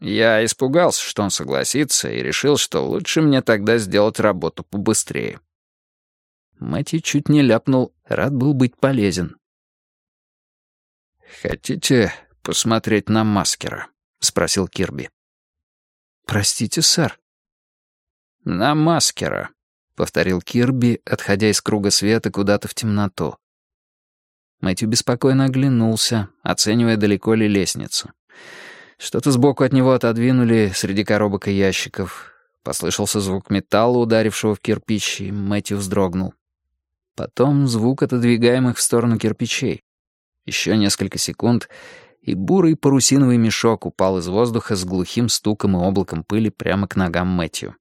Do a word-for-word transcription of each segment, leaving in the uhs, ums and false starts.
Я испугался, что он согласится, и решил, что лучше мне тогда сделать работу побыстрее». Мэтью чуть не ляпнул, рад был быть полезен. «Хотите посмотреть на Маскера?» — спросил Кирби. «Простите, сэр». «На Маскера», — повторил Кирби, отходя из круга света куда-то в темноту. Мэтью беспокойно оглянулся, оценивая, далеко ли лестницу. Что-то сбоку от него отодвинули среди коробок и ящиков. Послышался звук металла, ударившего в кирпич, и Мэтью вздрогнул. Потом звук отодвигаемых в сторону кирпичей. Еще несколько секунд, и бурый парусиновый мешок упал из воздуха с глухим стуком и облаком пыли прямо к ногам Мэтью.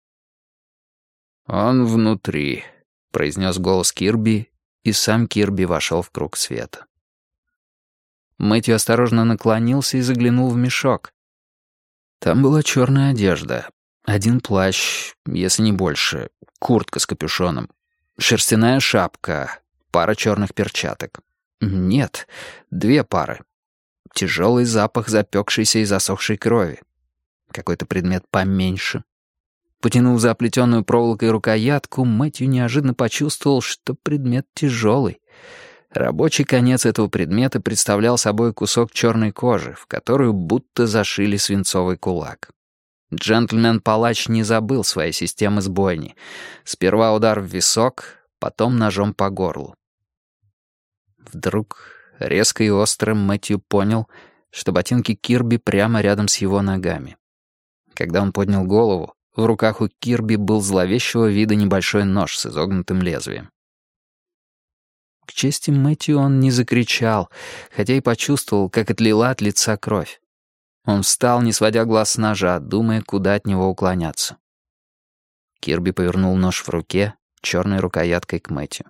«Он внутри», — произнес голос Кирби, и сам Кирби вошел в круг света. Мэтью осторожно наклонился и заглянул в мешок. Там была черная одежда, один плащ, если не больше, куртка с капюшоном, шерстяная шапка, пара черных перчаток. Нет, две пары. Тяжелый запах запекшейся и засохшей крови. Какой-то предмет поменьше. Потянув за оплетенную проволокой рукоятку, Мэтью неожиданно почувствовал, что предмет тяжелый. Рабочий конец этого предмета представлял собой кусок черной кожи, в которую будто зашили свинцовый кулак. Джентльмен-палач не забыл своей системы сбойни. Сперва удар в висок, потом ножом по горлу. Вдруг, резко и остро, Мэтью понял, что ботинки Кирби прямо рядом с его ногами. Когда он поднял голову, в руках у Кирби был зловещего вида небольшой нож с изогнутым лезвием. К чести Мэтью он не закричал, хотя и почувствовал, как отлила от лица кровь. Он встал, не сводя глаз с ножа, думая, куда от него уклоняться. Кирби повернул нож в руке, черной рукояткой к Мэтью.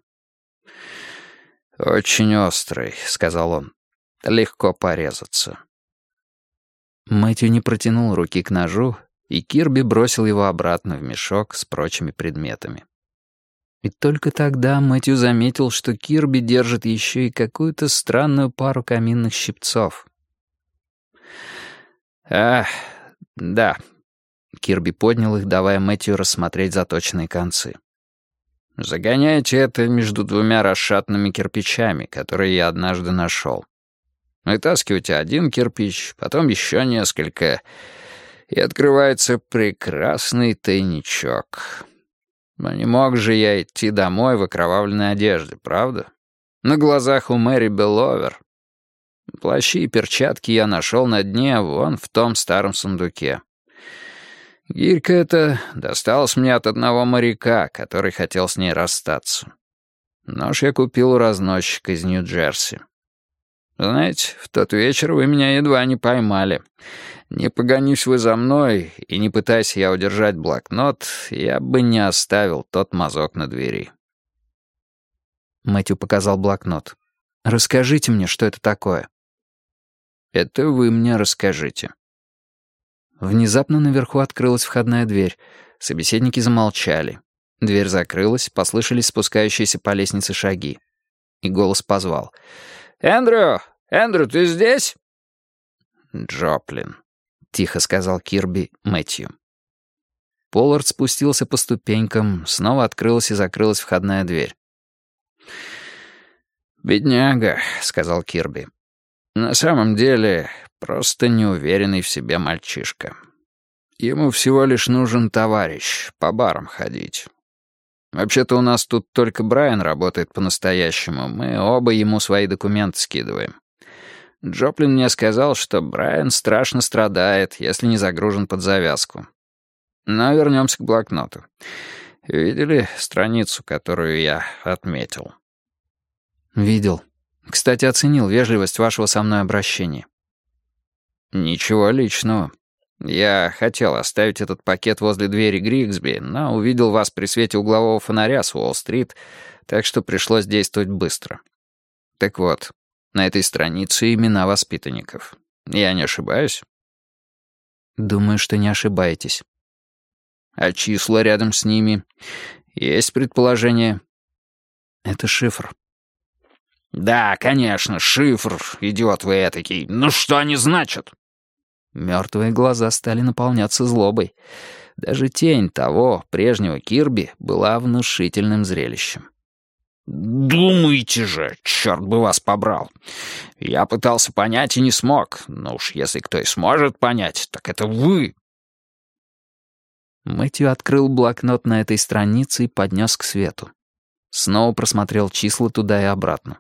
«Очень острый», — сказал он. «Легко порезаться». Мэтью не протянул руки к ножу, и Кирби бросил его обратно в мешок с прочими предметами. И только тогда Мэтью заметил, что Кирби держит еще и какую-то странную пару каминных щипцов. «Ах, да». Кирби поднял их, давая Мэтью рассмотреть заточенные концы. «Загоняйте это между двумя расшатанными кирпичами, которые я однажды нашел. Вытаскивайте один кирпич, потом еще несколько, и открывается прекрасный тайничок. Но не мог же я идти домой в окровавленной одежде, правда? На глазах у Мэри Белловер. Плащи и перчатки я нашел на дне вон в том старом сундуке. Гирька эта досталась мне от одного моряка, который хотел с ней расстаться. Нож я купил у разносчика из Нью-Джерси. Знаете, в тот вечер вы меня едва не поймали. Не погонись вы за мной, и не пытайся я удержать блокнот, я бы не оставил тот мазок на двери». Мэтью показал блокнот. «Расскажите мне, что это такое». «Это вы мне расскажите». Внезапно наверху открылась входная дверь. Собеседники замолчали. Дверь закрылась, послышались спускающиеся по лестнице шаги. И голос позвал. «Эндрю! Эндрю, ты здесь?» «Джоплин», — тихо сказал Кирби Мэтью. Поллард спустился по ступенькам, снова открылась и закрылась входная дверь. «Бедняга», — сказал Кирби. «На самом деле, просто неуверенный в себе мальчишка. Ему всего лишь нужен товарищ, по барам ходить. Вообще-то у нас тут только Брайан работает по-настоящему, мы оба ему свои документы скидываем. Джоплин мне сказал, что Брайан страшно страдает, если не загружен под завязку. Но вернемся к блокноту. Видели страницу, которую я отметил?» «Видел. Кстати, оценил вежливость вашего со мной обращения». «Ничего личного. Я хотел оставить этот пакет возле двери Григсби, но увидел вас при свете углового фонаря с Уолл-стрит, так что пришлось действовать быстро. Так вот, на этой странице имена воспитанников. Я не ошибаюсь?» «Думаю, что не ошибаетесь». «А числа рядом с ними? Есть предположение?» «Это шифр». «Да, конечно, шифр, идиот вы этакий. Ну что они значат?» Мертвые глаза стали наполняться злобой. Даже тень того, прежнего Кирби, была внушительным зрелищем. «Думаете же, черт бы вас побрал. Я пытался понять и не смог, но уж если кто и сможет понять, так это вы». Мэтью открыл блокнот на этой странице и поднес к свету. Снова просмотрел числа туда и обратно.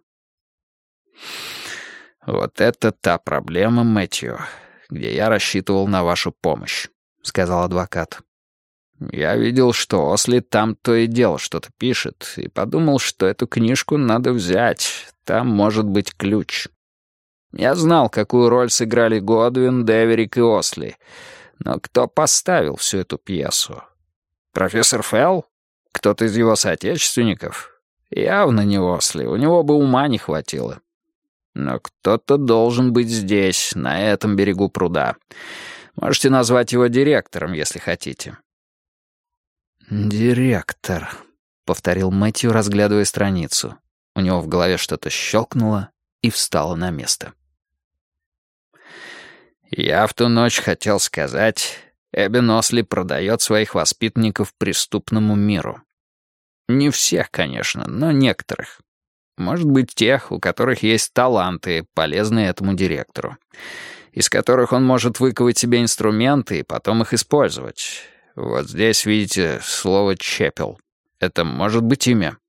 «Вот это та проблема, Мэтью, где я рассчитывал на вашу помощь», — сказал адвокат. «Я видел, что Осли там то и дело что-то пишет, и подумал, что эту книжку надо взять, там может быть ключ. Я знал, какую роль сыграли Годвин, Деверик и Осли, но кто поставил всю эту пьесу? Профессор Фелл? Кто-то из его соотечественников? Явно не Осли, у него бы ума не хватило. Но кто-то должен быть здесь, на этом берегу пруда. Можете назвать его директором, если хотите». «Директор», — повторил Мэтью, разглядывая страницу. У него в голове что-то щелкнуло и встало на место. «Я в ту ночь хотел сказать, Эбби Осли продает своих воспитанников преступному миру. Не всех, конечно, но некоторых. Может быть, тех, у которых есть таланты, полезные этому директору, из которых он может выковать себе инструменты и потом их использовать. Вот здесь, видите, слово «чепел». Это может быть имя?»